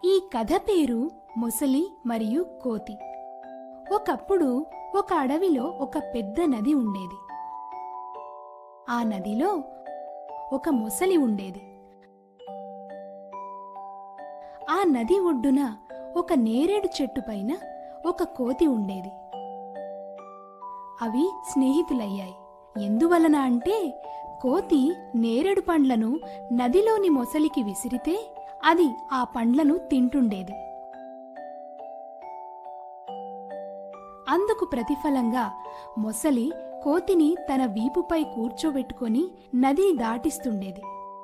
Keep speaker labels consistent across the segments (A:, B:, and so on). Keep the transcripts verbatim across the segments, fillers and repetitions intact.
A: ఈ కథ పేరు మొసలి మరియు కోతి. ఒకప్పుడు ఒక అడవిలో ఒక పెద్ద నది ఉండేది. ఆ నదిలో ఒక మొసలి ఉండేది. ఆ నది ఒడ్డున ఒక నేరేడు చెట్టు పైన ఒక కోతి ఉండేది. అవి స్నేహితులయ్యాయి. ఎందువలన అంటే కోతి నేరేడు పండ్లను నదిలోని మొసలికి విసిరితే అది ఆ పండ్లను తింటుండేది. అందుకు ప్రతిఫలంగా మొసలి కోతిని తన వీపుపై కూర్చోబెట్టుకొని నది దాటిస్తుండేది.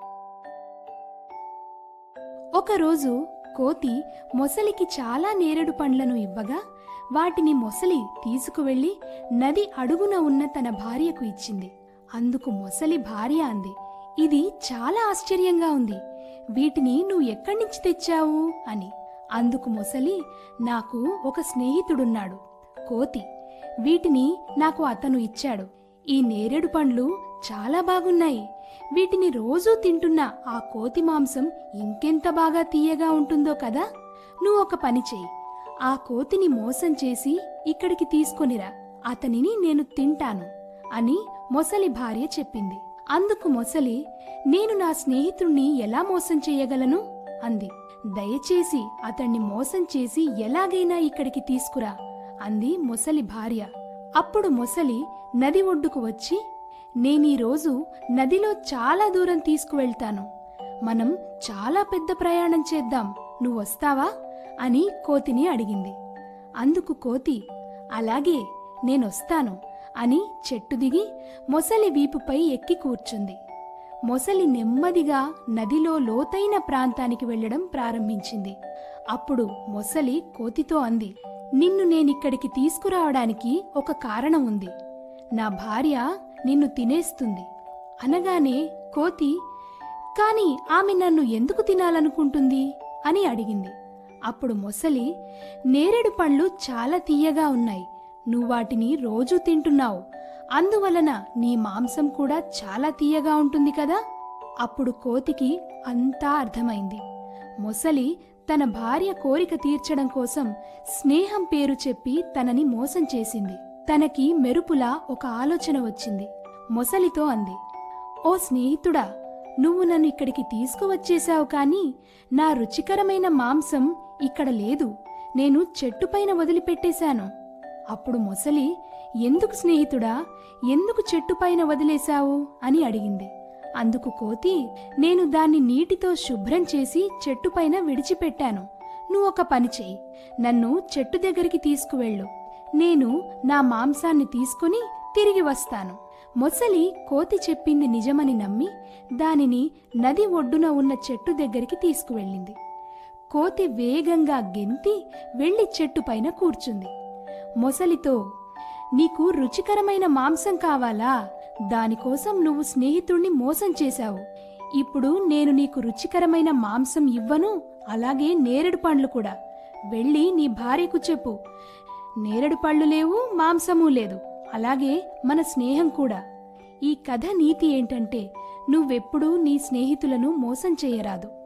A: ఒకరోజు కోతి మొసలికి చాలా నేరేడు పండ్లను ఇవ్వగా వాటిని మొసలి తీసుకువెళ్లి నది అడుగున ఉన్న తన భార్యకు ఇచ్చింది. అందుకు మొసలి భార్య అంది, "ఇది చాలా ఆశ్చర్యంగా ఉంది. వీటిని నువ్వు ఎక్కడి నుంచి తెచ్చావు?" అని. అందుకు మొసలి, "నాకు ఒక స్నేహితుడున్నాడు, కోతి. వీటిని నాకు అతను ఇచ్చాడు. ఈ నేరేడు పండ్లు చాలా బాగున్నాయి. వీటిని రోజూ తింటున్న ఆ కోతి మాంసం ఇంకెంత బాగా తీయగా ఉంటుందో కదా. నువ్వు ఒక పని చెయ్యి. ఆ కోతిని మోసం చేసి ఇక్కడికి తీసుకొనిరా. అతనిని నేను తింటాను" అని మొసలి భార్య చెప్పింది. అందుకు మొసలి, "నేను నా స్నేహితుణ్ణి ఎలా మోసం చేయగలను?" అంది. "దయచేసి అతణ్ణి మోసం చేసి ఎలాగైనా ఇక్కడికి తీసుకురా" అంది మొసలి భార్య. అప్పుడు మొసలి నది ఒడ్డుకు వచ్చి, "నేనీరోజు నదిలో చాలా దూరం తీసుకువెళ్తాను. మనం చాలా పెద్ద ప్రయాణం చేద్దాం. నువ్వొస్తావా?" అని కోతిని అడిగింది. అందుకు కోతి, "అలాగే, నేనొస్తాను" అని చెట్టు దిగి మొసలి వీపుపై ఎక్కి కూర్చుంది. మొసలి నెమ్మదిగా నదిలో లోతైన ప్రాంతానికి వెళ్లడం ప్రారంభించింది. అప్పుడు మొసలి కోతితో అంది, "నిన్ను నేనిక్కడికి తీసుకురావడానికి ఒక కారణం ఉంది. నా భార్య నిన్ను తినేస్తుంది." అనగానే కోతి, "కాని ఆమె నన్ను ఎందుకు తినాలనుకుంటుంది?" అని అడిగింది. అప్పుడు మొసలి, "నేరేడు పండ్లు చాలా తీయగా ఉన్నాయి. నువ్వాటిని రోజూ తింటున్నావు. అందువలన నీ మాంసం కూడా చాలా తీయగా ఉంటుంది కదా." అప్పుడు కోతికి అంతా అర్థమైంది. మొసలి తన భార్య కోరిక తీర్చడం కోసం స్నేహం పేరు చెప్పి తనని మోసం చేసింది. తనకి మెరుపులా ఒక ఆలోచన వచ్చింది. మొసలితో అంది, "ఓ స్నేహితుడా, నువ్వు నన్ను ఇక్కడికి తీసుకువచ్చేశావు, కానీ నా రుచికరమైన మాంసం ఇక్కడ లేదు. నేను చెట్టుపైన వదిలిపెట్టేశాను." అప్పుడు మొసలి, "ఎందుకు స్నేహితుడా, ఎందుకు చెట్టుపైన వదిలేశావు?" అని అడిగింది. అందుకు కోతి, "నేను దాన్ని నీటితో శుభ్రం చేసి చెట్టుపైన విడిచిపెట్టాను. నువ్వు ఒక పని చెయ్యి. నన్ను చెట్టు దగ్గరికి తీసుకువెళ్ళు. నేను నా మాంసాన్ని తీసుకుని తిరిగి వస్తాను." మొసలి కోతి చెప్పింది నిజమని నమ్మి దానిని నది ఒడ్డున ఉన్న చెట్టు దగ్గరికి తీసుకువెళ్ళింది. కోతి వేగంగా గెంతి వెళ్లి చెట్టుపైన కూర్చుంది. మొసలితో, "నీకు రుచికరమైన మాంసం కావాలా? దానికోసం నువ్వు స్నేహితుణ్ణి మోసం చేశావు. ఇప్పుడు నేను నీకు రుచికరమైన మాంసం ఇవ్వను, అలాగే నేరేడు పండ్లు కూడా. వెళ్ళి నీ భార్యకు చెప్పు, నేరేడు పళ్ళు లేవు, మాంసమూ లేదు, అలాగే మన స్నేహం కూడా." ఈ కథ నీతి ఏంటంటే, నువ్వెప్పుడూ నీ స్నేహితులను మోసం చేయరాదు.